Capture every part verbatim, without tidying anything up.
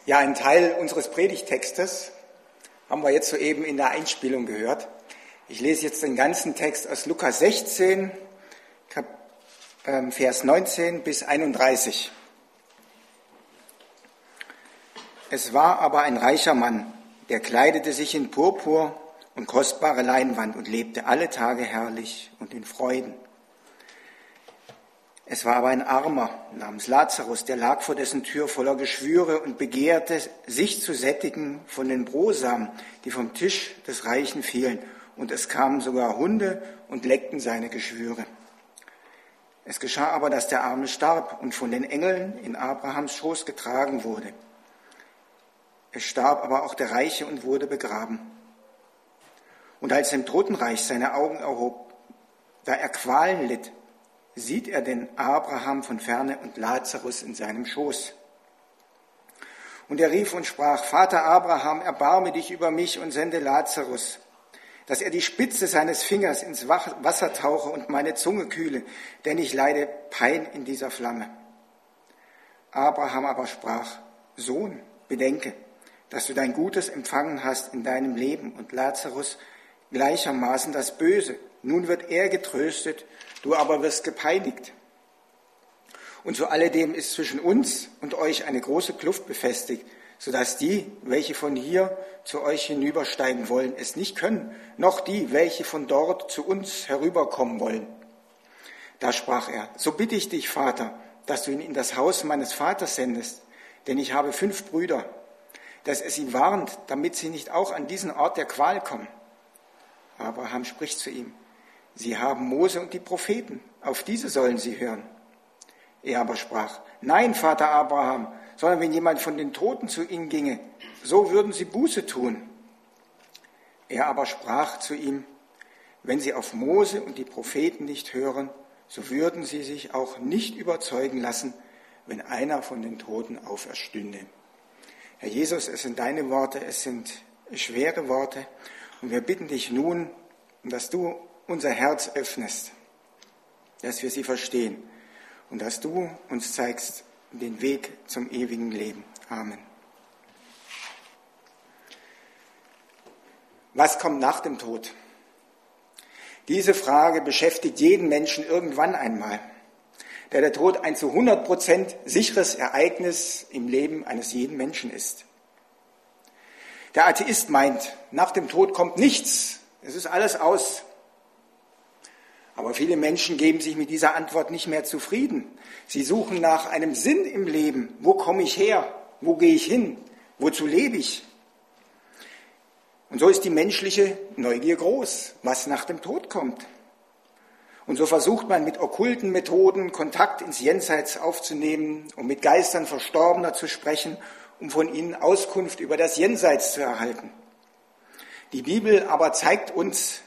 Ja, einen Teil unseres Predigttextes haben wir jetzt soeben in der Einspielung gehört. Ich lese jetzt den ganzen Text aus Lukas sechzehn, Vers neunzehn bis einunddreißig. Es war aber ein reicher Mann, der kleidete sich in Purpur und kostbare Leinwand und lebte alle Tage herrlich und in Freuden. Es war aber ein Armer namens Lazarus, der lag vor dessen Tür voller Geschwüre und begehrte, sich zu sättigen von den Brosamen, die vom Tisch des Reichen fielen. Und es kamen sogar Hunde und leckten seine Geschwüre. Es geschah aber, dass der Arme starb und von den Engeln in Abrahams Schoß getragen wurde. Es starb aber auch der Reiche und wurde begraben. Und als er im Totenreich seine Augen erhob, da er Qualen litt, sieht er den Abraham von ferne und Lazarus in seinem Schoß. Und er rief und sprach: Vater Abraham, erbarme dich über mich und sende Lazarus, dass er die Spitze seines Fingers ins Wasser tauche und meine Zunge kühle, denn ich leide Pein in dieser Flamme. Abraham aber sprach: Sohn, bedenke, dass du dein Gutes empfangen hast in deinem Leben und Lazarus gleichermaßen das Böse. Nun wird er getröstet, du aber wirst gepeinigt. Und zu alledem ist zwischen uns und euch eine große Kluft befestigt, sodass die, welche von hier zu euch hinübersteigen wollen, es nicht können, noch die, welche von dort zu uns herüberkommen wollen. Da sprach er: So bitte ich dich, Vater, dass du ihn in das Haus meines Vaters sendest, denn ich habe fünf Brüder, dass er sie warnt, damit sie nicht auch an diesen Ort der Qual kommen. Abraham spricht zu ihm: Sie haben Mose und die Propheten, auf diese sollen sie hören. Er aber sprach: Nein, Vater Abraham, sondern wenn jemand von den Toten zu ihnen ginge, so würden sie Buße tun. Er aber sprach zu ihm: Wenn sie auf Mose und die Propheten nicht hören, so würden sie sich auch nicht überzeugen lassen, wenn einer von den Toten auferstünde. Herr Jesus, es sind deine Worte, es sind schwere Worte, und wir bitten dich nun, dass du unser Herz öffnest, dass wir sie verstehen und dass du uns zeigst den Weg zum ewigen Leben. Amen. Was kommt nach dem Tod? Diese Frage beschäftigt jeden Menschen irgendwann einmal, da der Tod ein zu hundert Prozent sicheres Ereignis im Leben eines jeden Menschen ist. Der Atheist meint, nach dem Tod kommt nichts, es ist alles aus. Aber viele Menschen geben sich mit dieser Antwort nicht mehr zufrieden. Sie suchen nach einem Sinn im Leben. Wo komme ich her? Wo gehe ich hin? Wozu lebe ich? Und so ist die menschliche Neugier groß, was nach dem Tod kommt. Und so versucht man mit okkulten Methoden Kontakt ins Jenseits aufzunehmen, um mit Geistern Verstorbener zu sprechen, um von ihnen Auskunft über das Jenseits zu erhalten. Die Bibel aber zeigt uns,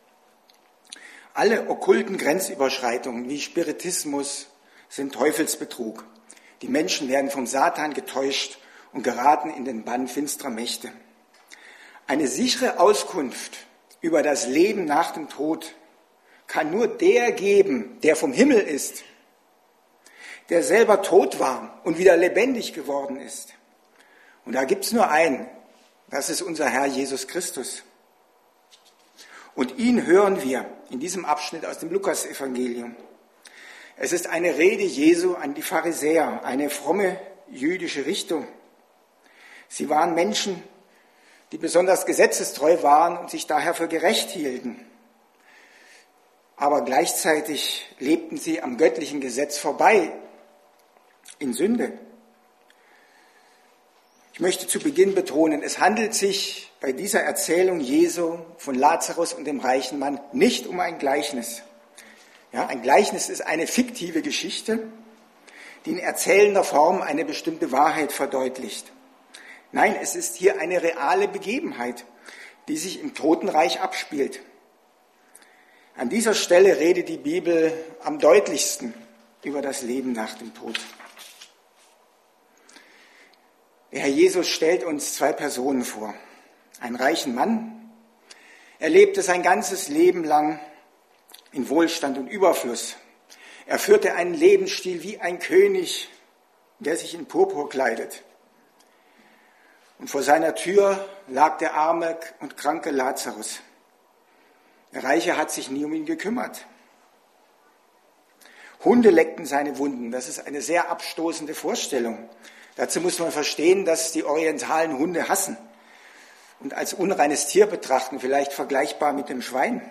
alle okkulten Grenzüberschreitungen wie Spiritismus sind Teufelsbetrug. Die Menschen werden vom Satan getäuscht und geraten in den Bann finsterer Mächte. Eine sichere Auskunft über das Leben nach dem Tod kann nur der geben, der vom Himmel ist, der selber tot war und wieder lebendig geworden ist. Und da gibt es nur einen, das ist unser Herr Jesus Christus. Und ihn hören wir in diesem Abschnitt aus dem Lukasevangelium. Es ist eine Rede Jesu an die Pharisäer, eine fromme jüdische Richtung. Sie waren Menschen, die besonders gesetzestreu waren und sich daher für gerecht hielten. Aber gleichzeitig lebten sie am göttlichen Gesetz vorbei, in Sünde. Ich möchte zu Beginn betonen, es handelt sich bei dieser Erzählung Jesu von Lazarus und dem reichen Mann nicht um ein Gleichnis. Ja, ein Gleichnis ist eine fiktive Geschichte, die in erzählender Form eine bestimmte Wahrheit verdeutlicht. Nein, es ist hier eine reale Begebenheit, die sich im Totenreich abspielt. An dieser Stelle redet die Bibel am deutlichsten über das Leben nach dem Tod. Der Herr Jesus stellt uns zwei Personen vor. Einen reichen Mann. Er lebte sein ganzes Leben lang in Wohlstand und Überfluss. Er führte einen Lebensstil wie ein König, der sich in Purpur kleidet. Und vor seiner Tür lag der arme und kranke Lazarus. Der Reiche hat sich nie um ihn gekümmert. Hunde leckten seine Wunden. Das ist eine sehr abstoßende Vorstellung. Dazu muss man verstehen, dass die Orientalen Hunde hassen und als unreines Tier betrachten, vielleicht vergleichbar mit dem Schwein.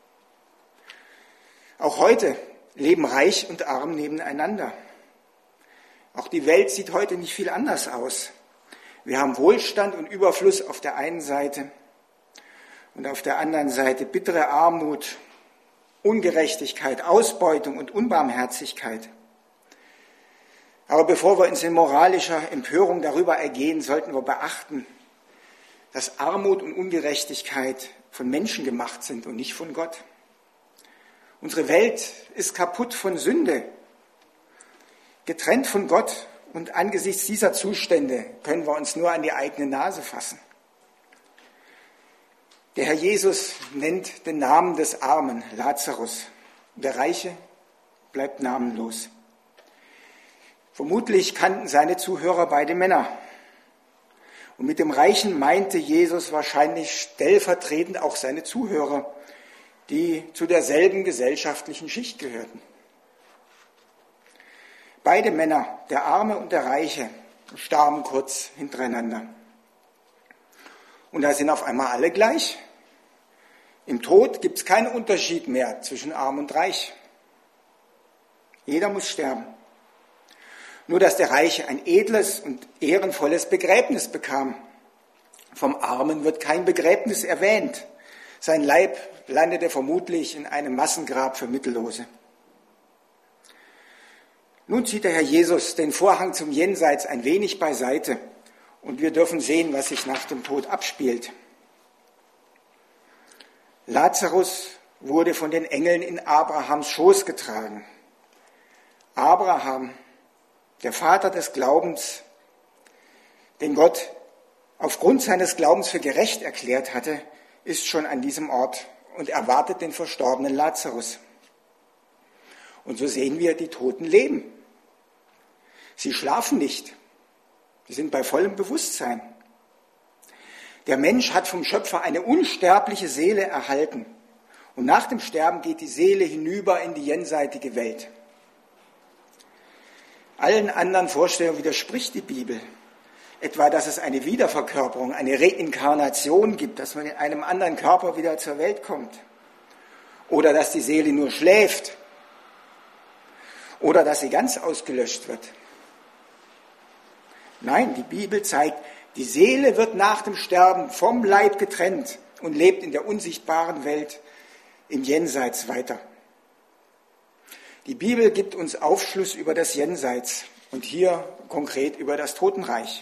Auch heute leben Reich und Arm nebeneinander. Auch die Welt sieht heute nicht viel anders aus. Wir haben Wohlstand und Überfluss auf der einen Seite und auf der anderen Seite bittere Armut, Ungerechtigkeit, Ausbeutung und Unbarmherzigkeit. Aber bevor wir uns in moralischer Empörung darüber ergehen, sollten wir beachten, dass Armut und Ungerechtigkeit von Menschen gemacht sind und nicht von Gott. Unsere Welt ist kaputt von Sünde, getrennt von Gott, und angesichts dieser Zustände können wir uns nur an die eigene Nase fassen. Der Herr Jesus nennt den Namen des Armen, Lazarus. Der Reiche bleibt namenlos. Vermutlich kannten seine Zuhörer beide Männer. Und mit dem Reichen meinte Jesus wahrscheinlich stellvertretend auch seine Zuhörer, die zu derselben gesellschaftlichen Schicht gehörten. Beide Männer, der Arme und der Reiche, starben kurz hintereinander. Und da sind auf einmal alle gleich. Im Tod gibt es keinen Unterschied mehr zwischen Arm und Reich. Jeder muss sterben. Nur dass der Reiche ein edles und ehrenvolles Begräbnis bekam. Vom Armen wird kein Begräbnis erwähnt. Sein Leib landete vermutlich in einem Massengrab für Mittellose. Nun zieht der Herr Jesus den Vorhang zum Jenseits ein wenig beiseite und wir dürfen sehen, was sich nach dem Tod abspielt. Lazarus wurde von den Engeln in Abrahams Schoß getragen. Abraham, der Vater des Glaubens, den Gott aufgrund seines Glaubens für gerecht erklärt hatte, ist schon an diesem Ort und erwartet den verstorbenen Lazarus. Und so sehen wir, die Toten leben. Sie schlafen nicht. Sie sind bei vollem Bewusstsein. Der Mensch hat vom Schöpfer eine unsterbliche Seele erhalten. Und nach dem Sterben geht die Seele hinüber in die jenseitige Welt. Allen anderen Vorstellungen widerspricht die Bibel. Etwa, dass es eine Wiederverkörperung, eine Reinkarnation gibt, dass man in einem anderen Körper wieder zur Welt kommt. Oder dass die Seele nur schläft. Oder dass sie ganz ausgelöscht wird. Nein, die Bibel zeigt, die Seele wird nach dem Sterben vom Leib getrennt und lebt in der unsichtbaren Welt im Jenseits weiter. Die Bibel gibt uns Aufschluss über das Jenseits und hier konkret über das Totenreich.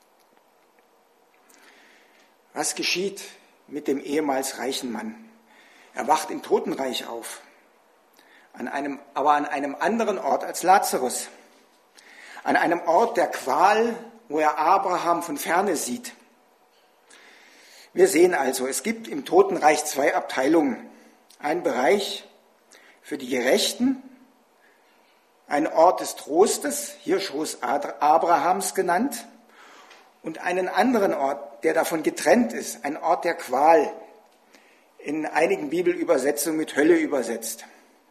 Was geschieht mit dem ehemals reichen Mann? Er wacht im Totenreich auf, an einem, aber an einem anderen Ort als Lazarus. An einem Ort der Qual, wo er Abraham von ferne sieht. Wir sehen also, es gibt im Totenreich zwei Abteilungen. Ein Bereich für die Gerechten, ein Ort des Trostes, hier Schoß Abrahams genannt, und einen anderen Ort, der davon getrennt ist, ein Ort der Qual, in einigen Bibelübersetzungen mit Hölle übersetzt.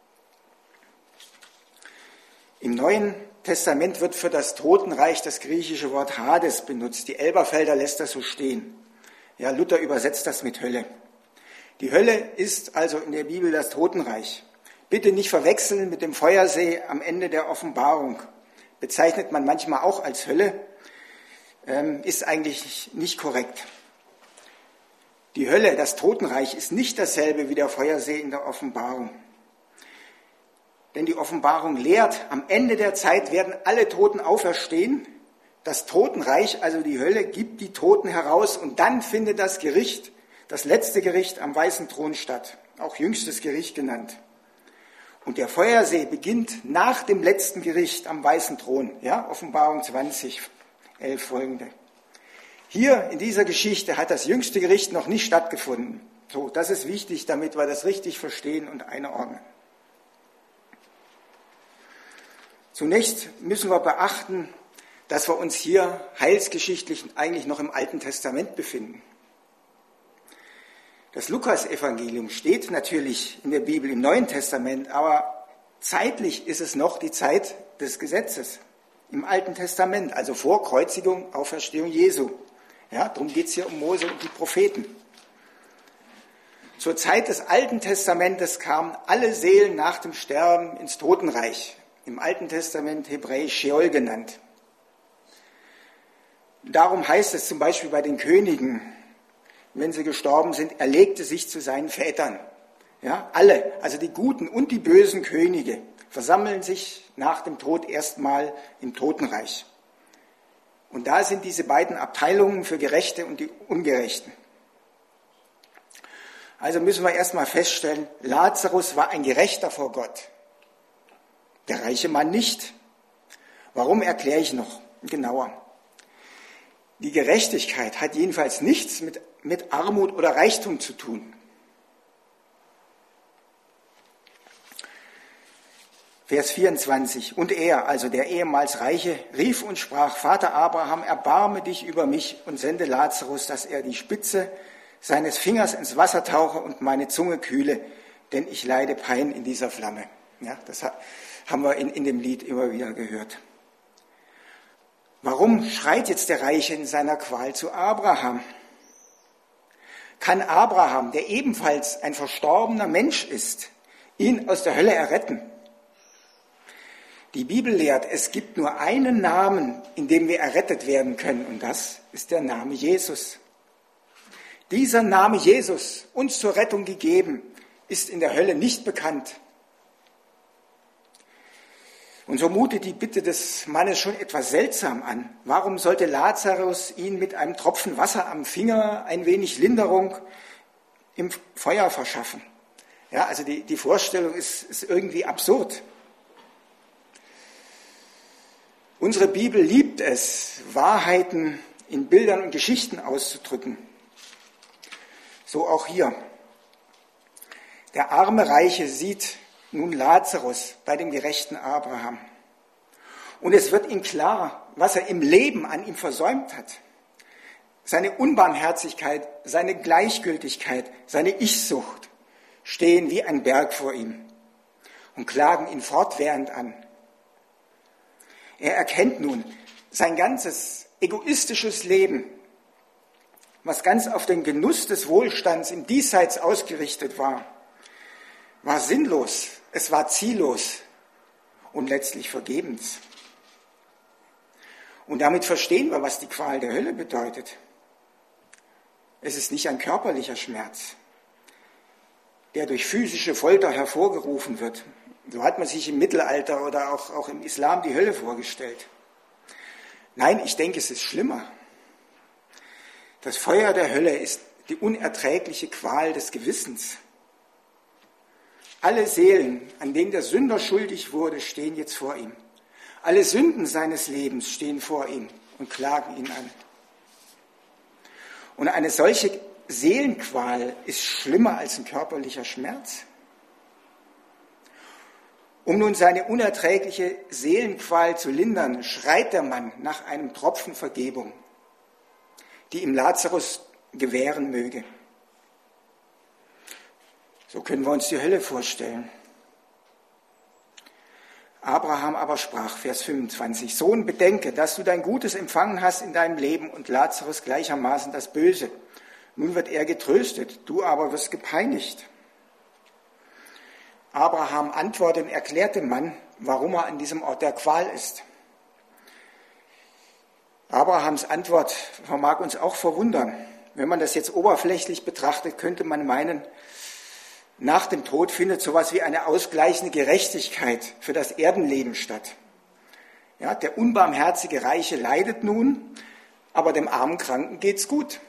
Im Neuen Testament wird für das Totenreich das griechische Wort Hades benutzt. Die Elberfelder lässt das so stehen. Ja, Luther übersetzt das mit Hölle. Die Hölle ist also in der Bibel das Totenreich. Bitte nicht verwechseln mit dem Feuersee am Ende der Offenbarung. Bezeichnet man manchmal auch als Hölle, ähm, ist eigentlich nicht korrekt. Die Hölle, das Totenreich, ist nicht dasselbe wie der Feuersee in der Offenbarung. Denn die Offenbarung lehrt, am Ende der Zeit werden alle Toten auferstehen. Das Totenreich, also die Hölle, gibt die Toten heraus und dann findet das Gericht, das letzte Gericht am weißen Thron statt, auch jüngstes Gericht genannt. Und der Feuersee beginnt nach dem letzten Gericht am weißen Thron, ja, Offenbarung zwanzig, elf folgende. Hier in dieser Geschichte hat das jüngste Gericht noch nicht stattgefunden. So, das ist wichtig, damit wir das richtig verstehen und einordnen. Zunächst müssen wir beachten, dass wir uns hier heilsgeschichtlich eigentlich noch im Alten Testament befinden. Das Lukas-Evangelium steht natürlich in der Bibel im Neuen Testament, aber zeitlich ist es noch die Zeit des Gesetzes im Alten Testament, also vor Kreuzigung, Auferstehung Jesu. Ja, darum geht es hier um Mose und die Propheten. Zur Zeit des Alten Testamentes kamen alle Seelen nach dem Sterben ins Totenreich, im Alten Testament hebräisch Sheol genannt. Darum heißt es zum Beispiel bei den Königen, wenn sie gestorben sind, er legte sich zu seinen Vätern. Ja, alle, also die guten und die bösen Könige, versammeln sich nach dem Tod erstmal im Totenreich. Und da sind diese beiden Abteilungen für Gerechte und die Ungerechten. Also müssen wir erstmal feststellen, Lazarus war ein Gerechter vor Gott. Der reiche Mann nicht. Warum, erkläre ich noch genauer. Die Gerechtigkeit hat jedenfalls nichts mit, mit Armut oder Reichtum zu tun. Vers vierundzwanzig. Und er, also der ehemals Reiche, rief und sprach, Vater Abraham, erbarme dich über mich und sende Lazarus, dass er die Spitze seines Fingers ins Wasser tauche und meine Zunge kühle, denn ich leide Pein in dieser Flamme. Ja, das haben wir in, in dem Lied immer wieder gehört. Warum schreit jetzt der Reiche in seiner Qual zu Abraham? Kann Abraham, der ebenfalls ein verstorbener Mensch ist, ihn aus der Hölle erretten? Die Bibel lehrt, es gibt nur einen Namen, in dem wir errettet werden können, und das ist der Name Jesus. Dieser Name Jesus, uns zur Rettung gegeben, ist in der Hölle nicht bekannt. Und so mutet die Bitte des Mannes schon etwas seltsam an. Warum sollte Lazarus ihn mit einem Tropfen Wasser am Finger ein wenig Linderung im Feuer verschaffen? Ja, also die, die Vorstellung ist, ist irgendwie absurd. Unsere Bibel liebt es, Wahrheiten in Bildern und Geschichten auszudrücken. So auch hier. Der arme Reiche sieht nun Lazarus bei dem gerechten Abraham. Und es wird ihm klar, was er im Leben an ihm versäumt hat. Seine Unbarmherzigkeit, seine Gleichgültigkeit, seine Ich-Sucht stehen wie ein Berg vor ihm und klagen ihn fortwährend an. Er erkennt nun, sein ganzes egoistisches Leben, was ganz auf den Genuss des Wohlstands im Diesseits ausgerichtet war, war sinnlos, es war ziellos und letztlich vergebens. Und damit verstehen wir, was die Qual der Hölle bedeutet. Es ist nicht ein körperlicher Schmerz, der durch physische Folter hervorgerufen wird. So hat man sich im Mittelalter oder auch, auch im Islam die Hölle vorgestellt. Nein, ich denke, es ist schlimmer. Das Feuer der Hölle ist die unerträgliche Qual des Gewissens. Alle Seelen, an denen der Sünder schuldig wurde, stehen jetzt vor ihm. Alle Sünden seines Lebens stehen vor ihm und klagen ihn an. Und eine solche Seelenqual ist schlimmer als ein körperlicher Schmerz. Um nun seine unerträgliche Seelenqual zu lindern, schreit der Mann nach einem Tropfen Vergebung, die ihm Lazarus gewähren möge. So können wir uns die Hölle vorstellen. Abraham aber sprach, Vers fünfundzwanzig, Sohn, bedenke, dass du dein Gutes empfangen hast in deinem Leben und Lazarus gleichermaßen das Böse. Nun wird er getröstet, du aber wirst gepeinigt. Abraham antwortete und erklärt dem Mann, warum er an diesem Ort der Qual ist. Abrahams Antwort vermag uns auch verwundern. Wenn man das jetzt oberflächlich betrachtet, könnte man meinen, nach dem Tod findet sowas wie eine ausgleichende Gerechtigkeit für das Erdenleben statt. Ja, der unbarmherzige Reiche leidet nun, aber dem armen Kranken geht's gut.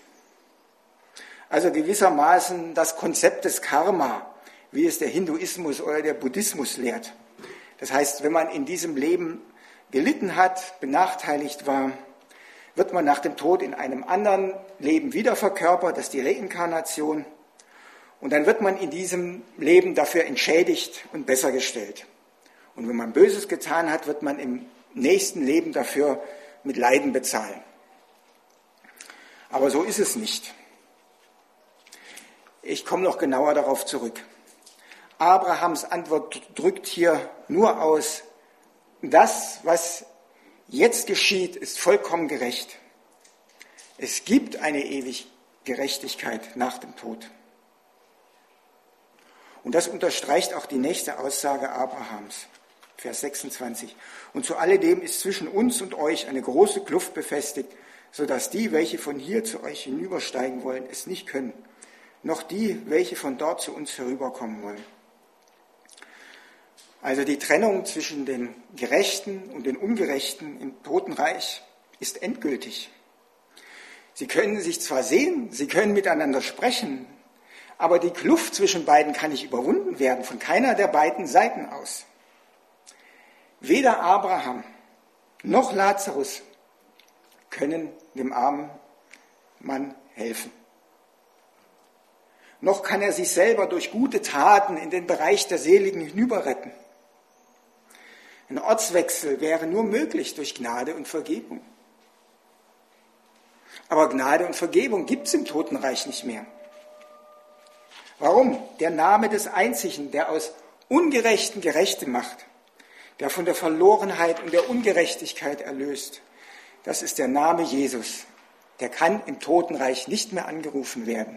Also gewissermaßen das Konzept des Karma, wie es der Hinduismus oder der Buddhismus lehrt. Das heißt, wenn man in diesem Leben gelitten hat, benachteiligt war, wird man nach dem Tod in einem anderen Leben wieder verkörpert, das ist die Reinkarnation. Und dann wird man in diesem Leben dafür entschädigt und besser gestellt. Und wenn man Böses getan hat, wird man im nächsten Leben dafür mit Leiden bezahlen. Aber so ist es nicht. Ich komme noch genauer darauf zurück. Abrahams Antwort drückt hier nur aus, das, was jetzt geschieht, ist vollkommen gerecht. Es gibt eine ewige Gerechtigkeit nach dem Tod. Und das unterstreicht auch die nächste Aussage Abrahams, Vers sechsundzwanzig. Und zu alledem ist zwischen uns und euch eine große Kluft befestigt, sodass die, welche von hier zu euch hinübersteigen wollen, es nicht können, noch die, welche von dort zu uns herüberkommen wollen. Also die Trennung zwischen den Gerechten und den Ungerechten im Totenreich ist endgültig. Sie können sich zwar sehen, sie können miteinander sprechen, aber die Kluft zwischen beiden kann nicht überwunden werden, von keiner der beiden Seiten aus. Weder Abraham noch Lazarus können dem armen Mann helfen. Noch kann er sich selber durch gute Taten in den Bereich der Seligen hinüberretten. Ein Ortswechsel wäre nur möglich durch Gnade und Vergebung. Aber Gnade und Vergebung gibt es im Totenreich nicht mehr. Warum? Der Name des Einzigen, der aus Ungerechten Gerechte macht, der von der Verlorenheit und der Ungerechtigkeit erlöst, das ist der Name Jesus. Der kann im Totenreich nicht mehr angerufen werden.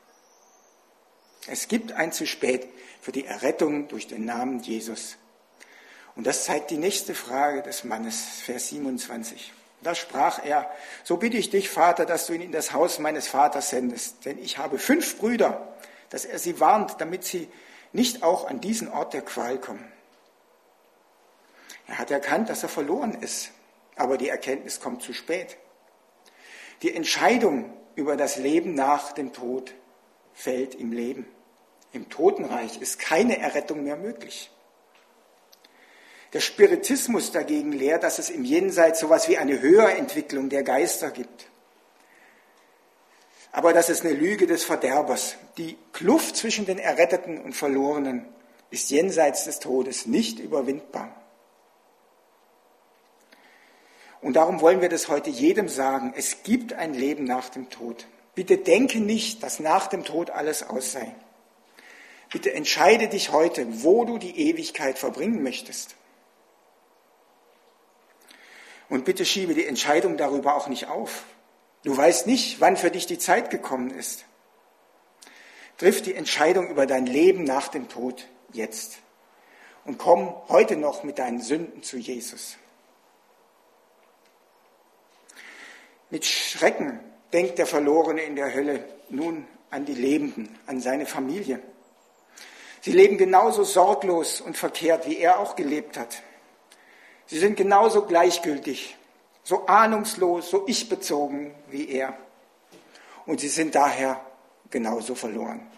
Es gibt ein zu spät für die Errettung durch den Namen Jesus. Und das zeigt die nächste Frage des Mannes, Vers siebenundzwanzig. Da sprach er, so bitte ich dich, Vater, dass du ihn in das Haus meines Vaters sendest, denn ich habe fünf Brüder, dass er sie warnt, damit sie nicht auch an diesen Ort der Qual kommen. Er hat erkannt, dass er verloren ist, aber die Erkenntnis kommt zu spät. Die Entscheidung über das Leben nach dem Tod fällt im Leben. Im Totenreich ist keine Errettung mehr möglich. Der Spiritismus dagegen lehrt, dass es im Jenseits so etwas wie eine Höherentwicklung der Geister gibt. Aber das ist eine Lüge des Verderbers. Die Kluft zwischen den Erretteten und Verlorenen ist jenseits des Todes nicht überwindbar. Und darum wollen wir das heute jedem sagen. Es gibt ein Leben nach dem Tod. Bitte denke nicht, dass nach dem Tod alles aus sei. Bitte entscheide dich heute, wo du die Ewigkeit verbringen möchtest. Und bitte schiebe die Entscheidung darüber auch nicht auf. Du weißt nicht, wann für dich die Zeit gekommen ist. Triff die Entscheidung über dein Leben nach dem Tod jetzt. Und komm heute noch mit deinen Sünden zu Jesus. Mit Schrecken denkt der Verlorene in der Hölle nun an die Lebenden, an seine Familie. Sie leben genauso sorglos und verkehrt, wie er auch gelebt hat. Sie sind genauso gleichgültig, so ahnungslos, so ich-bezogen wie er. Und sie sind daher genauso verloren.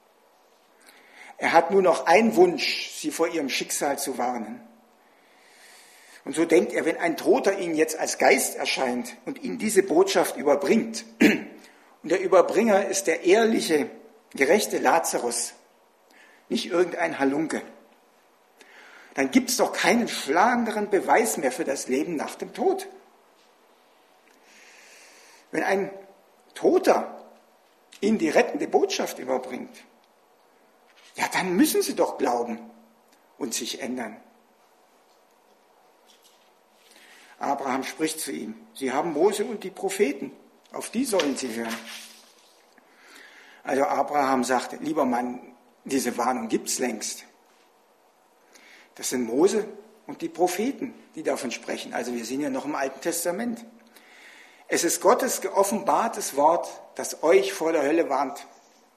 Er hat nur noch einen Wunsch, sie vor ihrem Schicksal zu warnen. Und so denkt er, wenn ein Toter ihnen jetzt als Geist erscheint und ihnen diese Botschaft überbringt, und der Überbringer ist der ehrliche, gerechte Lazarus, nicht irgendein Halunke, dann gibt es doch keinen schlagenderen Beweis mehr für das Leben nach dem Tod. Wenn ein Toter ihnen die rettende Botschaft überbringt, ja, dann müssen sie doch glauben und sich ändern. Abraham spricht zu ihm, sie haben Mose und die Propheten, auf die sollen sie hören. Also Abraham sagt, lieber Mann, diese Warnung gibt's längst. Das sind Mose und die Propheten, die davon sprechen. Also wir sind ja noch im Alten Testament. Es ist Gottes geoffenbartes Wort, das euch vor der Hölle warnt.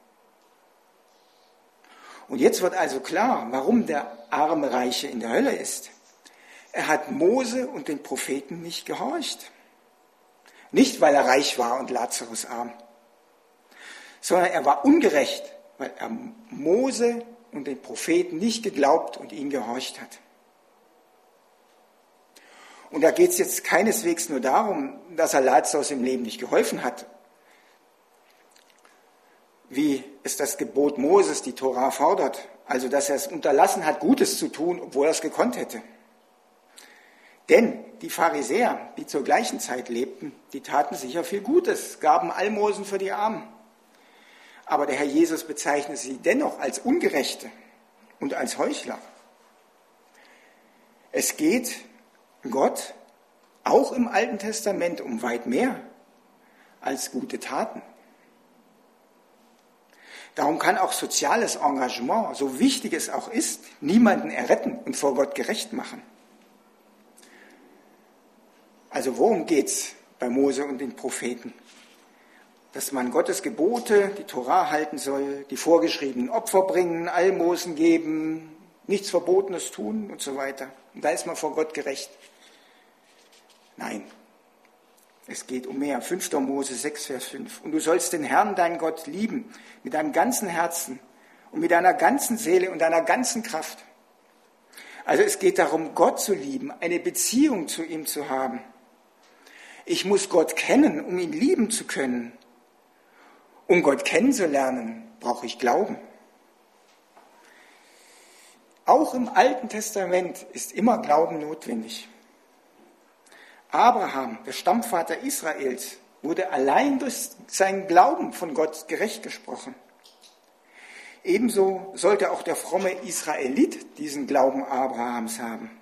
Und jetzt wird also klar, warum der arme Reiche in der Hölle ist. Er hat Mose und den Propheten nicht gehorcht. Nicht, weil er reich war und Lazarus arm, sondern er war ungerecht, weil er Mose und den Propheten nicht geglaubt und ihnen gehorcht hat. Und da geht es jetzt keineswegs nur darum, dass er Lazarus im Leben nicht geholfen hat, wie es das Gebot Moses, die Tora, fordert, also dass er es unterlassen hat, Gutes zu tun, obwohl er es gekonnt hätte. Denn die Pharisäer, die zur gleichen Zeit lebten, die taten sicher viel Gutes, gaben Almosen für die Armen. Aber der Herr Jesus bezeichnet sie dennoch als Ungerechte und als Heuchler. Es geht Gott auch im Alten Testament um weit mehr als gute Taten. Darum kann auch soziales Engagement, so wichtig es auch ist, niemanden erretten und vor Gott gerecht machen. Also worum geht's bei Mose und den Propheten? Dass man Gottes Gebote, die Tora halten soll, die vorgeschriebenen Opfer bringen, Almosen geben, nichts Verbotenes tun und so weiter. Und da ist man vor Gott gerecht. Nein, es geht um mehr. fünfter Mose sechs, Vers fünf. Und du sollst den Herrn, deinen Gott, lieben mit deinem ganzen Herzen und mit deiner ganzen Seele und deiner ganzen Kraft. Also es geht darum, Gott zu lieben, eine Beziehung zu ihm zu haben. Ich muss Gott kennen, um ihn lieben zu können. Um Gott kennenzulernen, brauche ich Glauben. Auch im Alten Testament ist immer Glauben notwendig. Abraham, der Stammvater Israels, wurde allein durch seinen Glauben von Gott gerecht gesprochen. Ebenso sollte auch der fromme Israelit diesen Glauben Abrahams haben.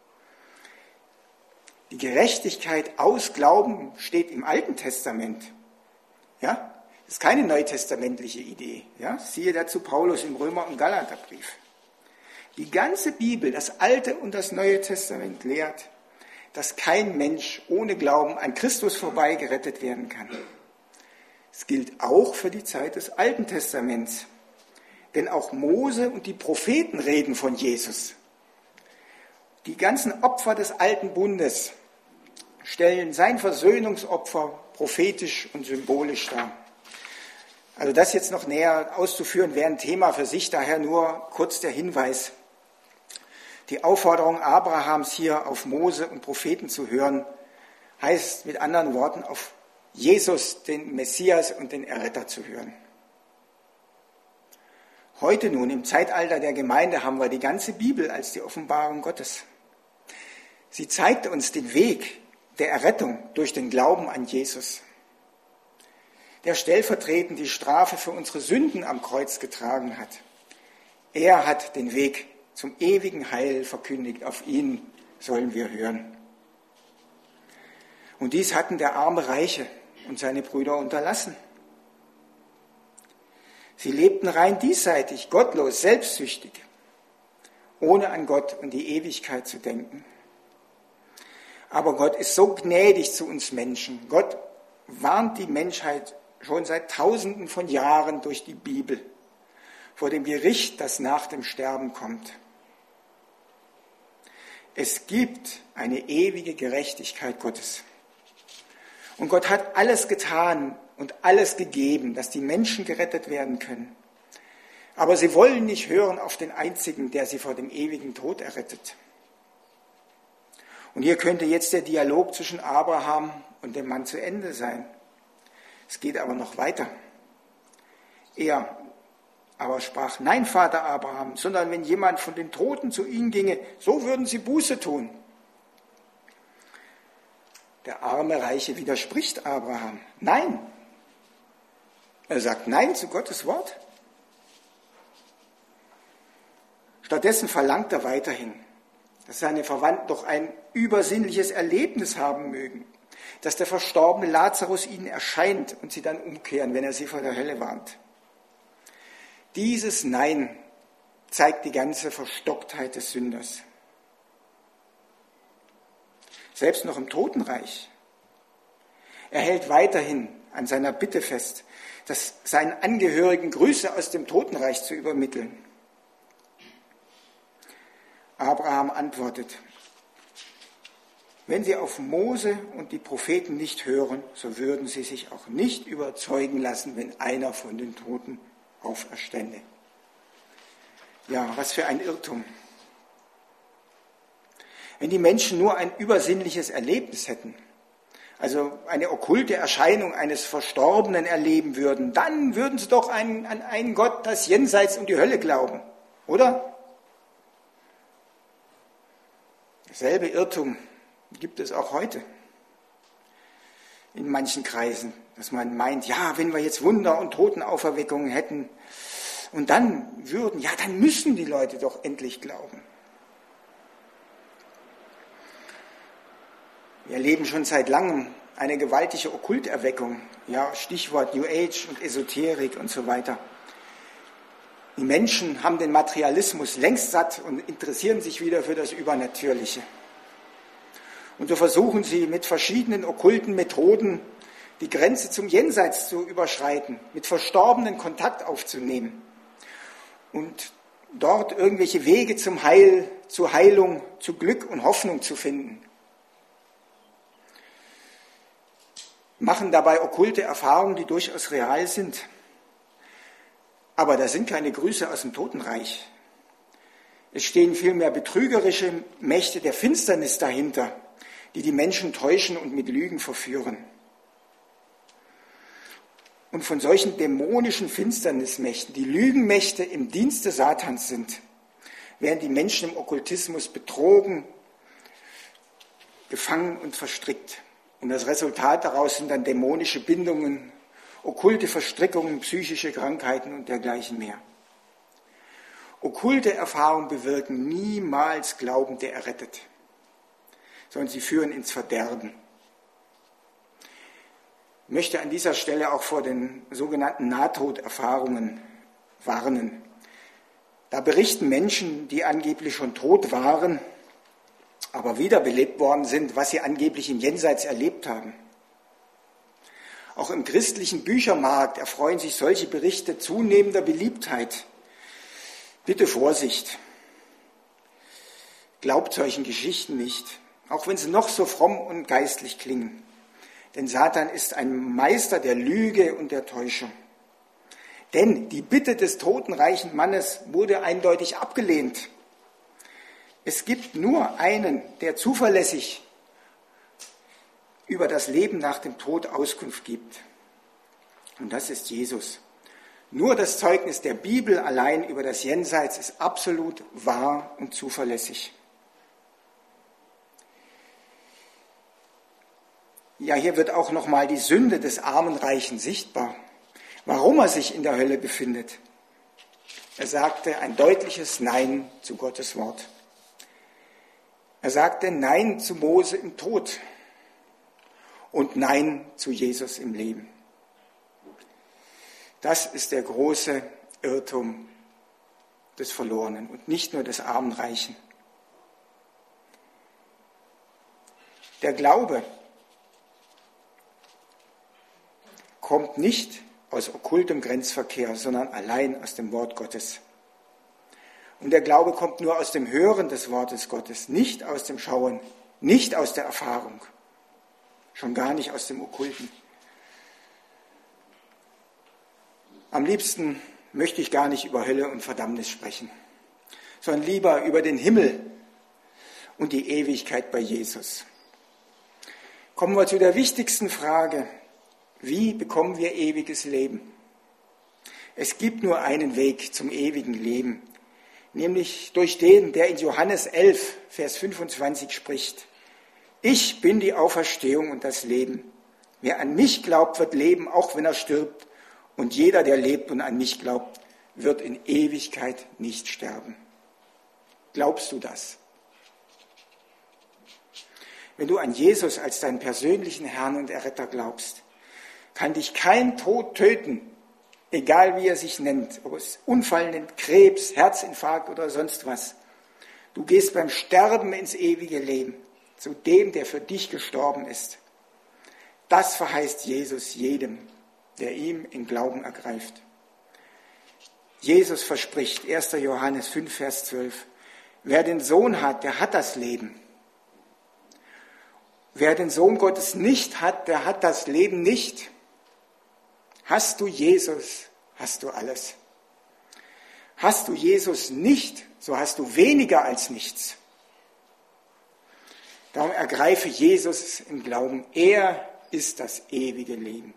Die Gerechtigkeit aus Glauben steht im Alten Testament. Ja, das ist keine neutestamentliche Idee. Ja, siehe dazu Paulus im Römer- und Galaterbrief. Die ganze Bibel, das Alte und das Neue Testament lehrt, dass kein Mensch ohne Glauben an Christus vorbei gerettet werden kann. Es gilt auch für die Zeit des Alten Testaments. Denn auch Mose und die Propheten reden von Jesus. Die ganzen Opfer des Alten Bundes stellen sein Versöhnungsopfer prophetisch und symbolisch dar. Also das jetzt noch näher auszuführen, wäre ein Thema für sich, daher nur kurz der Hinweis. Die Aufforderung Abrahams hier auf Mose und Propheten zu hören, heißt mit anderen Worten auf Jesus, den Messias und den Erretter zu hören. Heute nun, im Zeitalter der Gemeinde, haben wir die ganze Bibel als die Offenbarung Gottes. Sie zeigt uns den Weg der Errettung durch den Glauben an Jesus, der stellvertretend die Strafe für unsere Sünden am Kreuz getragen hat. Er hat den Weg zum ewigen Heil verkündigt. Auf ihn sollen wir hören. Und dies hatten der arme Reiche und seine Brüder unterlassen. Sie lebten rein diesseitig, gottlos, selbstsüchtig, ohne an Gott und die Ewigkeit zu denken. Aber Gott ist so gnädig zu uns Menschen. Gott warnt die Menschheit schon seit Tausenden von Jahren durch die Bibel vor dem Gericht, das nach dem Sterben kommt. Es gibt eine ewige Gerechtigkeit Gottes. Und Gott hat alles getan und alles gegeben, dass die Menschen gerettet werden können. Aber sie wollen nicht hören auf den Einzigen, der sie vor dem ewigen Tod errettet. Und hier könnte jetzt der Dialog zwischen Abraham und dem Mann zu Ende sein. Es geht aber noch weiter. Er aber sprach, nein, Vater Abraham, sondern wenn jemand von den Toten zu ihnen ginge, so würden sie Buße tun. Der arme Reiche widerspricht Abraham. Nein. Er sagt Nein zu Gottes Wort. Stattdessen verlangt er weiterhin, dass seine Verwandten doch ein übersinnliches Erlebnis haben mögen, dass der verstorbene Lazarus ihnen erscheint und sie dann umkehren, wenn er sie vor der Hölle warnt. Dieses Nein zeigt die ganze Verstocktheit des Sünders. Selbst noch im Totenreich. Er hält weiterhin an seiner Bitte fest, dass seinen Angehörigen Grüße aus dem Totenreich zu übermitteln. Abraham antwortet, wenn sie auf Mose und die Propheten nicht hören, so würden sie sich auch nicht überzeugen lassen, wenn einer von den Toten auferstände. Ja, was für ein Irrtum. Wenn die Menschen nur ein übersinnliches Erlebnis hätten, also eine okkulte Erscheinung eines Verstorbenen erleben würden, dann würden sie doch an, an einen Gott, das Jenseits und die Hölle glauben, oder? Derselbe Irrtum gibt es auch heute in manchen Kreisen, dass man meint, ja, wenn wir jetzt Wunder und Totenauferweckungen hätten und dann würden, ja, dann müssen die Leute doch endlich glauben. Wir erleben schon seit langem eine gewaltige Okkulterweckung, ja, Stichwort New Age und Esoterik und so weiter. Die Menschen haben den Materialismus längst satt und interessieren sich wieder für das Übernatürliche. Und so versuchen sie mit verschiedenen okkulten Methoden die Grenze zum Jenseits zu überschreiten, mit Verstorbenen Kontakt aufzunehmen und dort irgendwelche Wege zum Heil, zur Heilung, zu Glück und Hoffnung zu finden. Machen dabei okkulte Erfahrungen, die durchaus real sind. Aber da sind keine Grüße aus dem Totenreich. Es stehen vielmehr betrügerische Mächte der Finsternis dahinter, die die Menschen täuschen und mit Lügen verführen. Und von solchen dämonischen Finsternismächten, die Lügenmächte im Dienste Satans sind, werden die Menschen im Okkultismus betrogen, gefangen und verstrickt. Und das Resultat daraus sind dann dämonische Bindungen, okkulte Verstrickungen, psychische Krankheiten und dergleichen mehr. Okkulte Erfahrungen bewirken niemals Glauben, der errettet, sondern sie führen ins Verderben. Ich möchte an dieser Stelle auch vor den sogenannten Nahtoderfahrungen warnen. Da berichten Menschen, die angeblich schon tot waren, aber wiederbelebt worden sind, was sie angeblich im Jenseits erlebt haben. Auch im christlichen Büchermarkt erfreuen sich solche Berichte zunehmender Beliebtheit. Bitte Vorsicht. Glaubt solchen Geschichten nicht, auch wenn sie noch so fromm und geistlich klingen. Denn Satan ist ein Meister der Lüge und der Täuschung. Denn die Bitte des totenreichen Mannes wurde eindeutig abgelehnt. Es gibt nur einen, der zuverlässig über das Leben nach dem Tod Auskunft gibt. Und das ist Jesus. Nur das Zeugnis der Bibel allein über das Jenseits ist absolut wahr und zuverlässig. Ja, hier wird auch nochmal die Sünde des armen Reichen sichtbar. Warum er sich in der Hölle befindet. Er sagte ein deutliches Nein zu Gottes Wort. Er sagte Nein zu Mose im Tod und Nein zu Jesus im Leben. Das ist der große Irrtum des Verlorenen und nicht nur des armen Reichen. Der Glaube kommt nicht aus okkultem Grenzverkehr, sondern allein aus dem Wort Gottes. Und der Glaube kommt nur aus dem Hören des Wortes Gottes, nicht aus dem Schauen, nicht aus der Erfahrung, schon gar nicht aus dem Okkulten. Am liebsten möchte ich gar nicht über Hölle und Verdammnis sprechen, sondern lieber über den Himmel und die Ewigkeit bei Jesus. Kommen wir zu der wichtigsten Frage: Wie bekommen wir ewiges Leben? Es gibt nur einen Weg zum ewigen Leben, nämlich durch den, der in Johannes elf, Vers fünfundzwanzig spricht. Ich bin die Auferstehung und das Leben. Wer an mich glaubt, wird leben, auch wenn er stirbt. Und jeder, der lebt und an mich glaubt, wird in Ewigkeit nicht sterben. Glaubst du das? Wenn du an Jesus als deinen persönlichen Herrn und Erretter glaubst, kann dich kein Tod töten, egal wie er sich nennt, ob es Unfall nennt, Krebs, Herzinfarkt oder sonst was. Du gehst beim Sterben ins ewige Leben, zu dem, der für dich gestorben ist. Das verheißt Jesus jedem, der ihm in Glauben ergreift. Jesus verspricht, erster Johannes fünf, Vers zwölf, wer den Sohn hat, der hat das Leben. Wer den Sohn Gottes nicht hat, der hat das Leben nicht. Hast du Jesus, hast du alles. Hast du Jesus nicht, so hast du weniger als nichts. Darum ergreife Jesus im Glauben. Er ist das ewige Leben.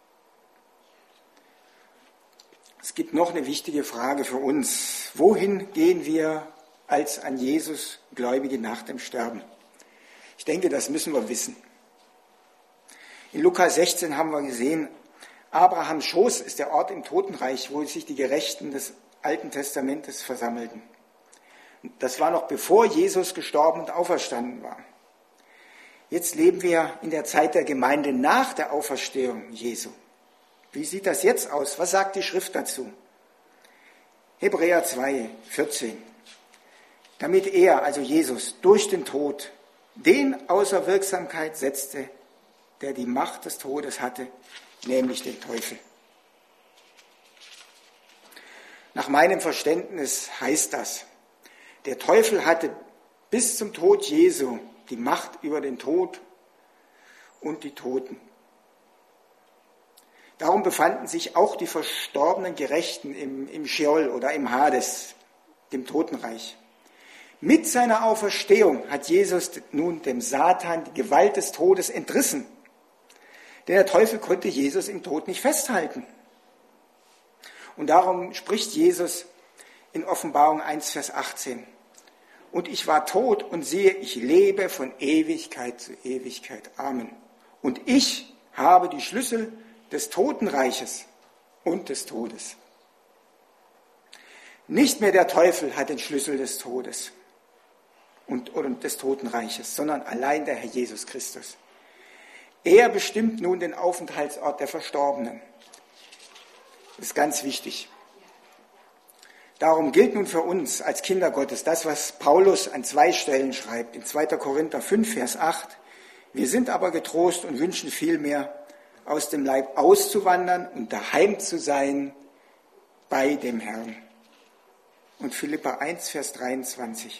Es gibt noch eine wichtige Frage für uns. Wohin gehen wir als an Jesus Gläubige nach dem Sterben? Ich denke, das müssen wir wissen. In Lukas sechzehn haben wir gesehen, Abrahams Schoß ist der Ort im Totenreich, wo sich die Gerechten des Alten Testamentes versammelten. Das war noch bevor Jesus gestorben und auferstanden war. Jetzt leben wir in der Zeit der Gemeinde nach der Auferstehung Jesu. Wie sieht das jetzt aus? Was sagt die Schrift dazu? Hebräer zwei, vierzehn. Damit er, also Jesus, durch den Tod den außer Wirksamkeit setzte, der die Macht des Todes hatte, nämlich den Teufel. Nach meinem Verständnis heißt das, der Teufel hatte bis zum Tod Jesu die Macht über den Tod und die Toten. Darum befanden sich auch die verstorbenen Gerechten im, im Scheol oder im Hades, dem Totenreich. Mit seiner Auferstehung hat Jesus nun dem Satan die Gewalt des Todes entrissen. Denn der Teufel konnte Jesus im Tod nicht festhalten. Und darum spricht Jesus in Offenbarung eins, Vers achtzehn. Und ich war tot und siehe, ich lebe von Ewigkeit zu Ewigkeit. Amen. Und ich habe die Schlüssel des Totenreiches und des Todes. Nicht mehr der Teufel hat den Schlüssel des Todes und, und des Totenreiches, sondern allein der Herr Jesus Christus. Er bestimmt nun den Aufenthaltsort der Verstorbenen. Das ist ganz wichtig. Darum gilt nun für uns als Kinder Gottes das, was Paulus an zwei Stellen schreibt, in zweiter Korinther fünf, Vers acht. Wir sind aber getrost und wünschen vielmehr, aus dem Leib auszuwandern und daheim zu sein bei dem Herrn. Und Philipper eins, Vers dreiundzwanzig.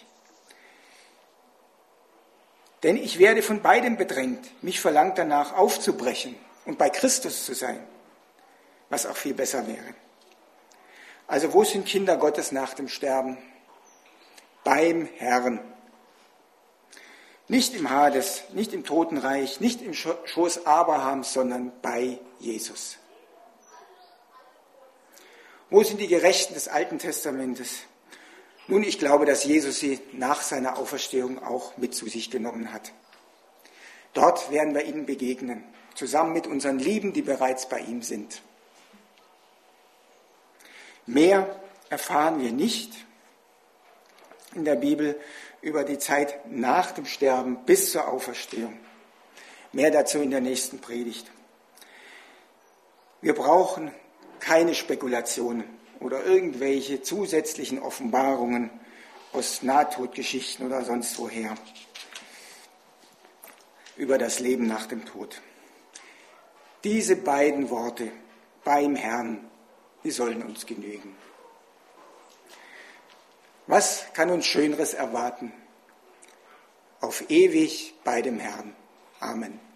Denn ich werde von beidem bedrängt. Mich verlangt danach aufzubrechen und bei Christus zu sein, was auch viel besser wäre. Also wo sind Kinder Gottes nach dem Sterben? Beim Herrn. Nicht im Hades, nicht im Totenreich, nicht im Schoß Abrahams, sondern bei Jesus. Wo sind die Gerechten des Alten Testamentes? Nun, ich glaube, dass Jesus sie nach seiner Auferstehung auch mit zu sich genommen hat. Dort werden wir ihnen begegnen, zusammen mit unseren Lieben, die bereits bei ihm sind. Mehr erfahren wir nicht in der Bibel über die Zeit nach dem Sterben bis zur Auferstehung. Mehr dazu in der nächsten Predigt. Wir brauchen keine Spekulationen oder irgendwelche zusätzlichen Offenbarungen aus Nahtodgeschichten oder sonst woher über das Leben nach dem Tod. Diese beiden Worte beim Herrn, die sollen uns genügen. Was kann uns Schöneres erwarten? Auf ewig bei dem Herrn. Amen.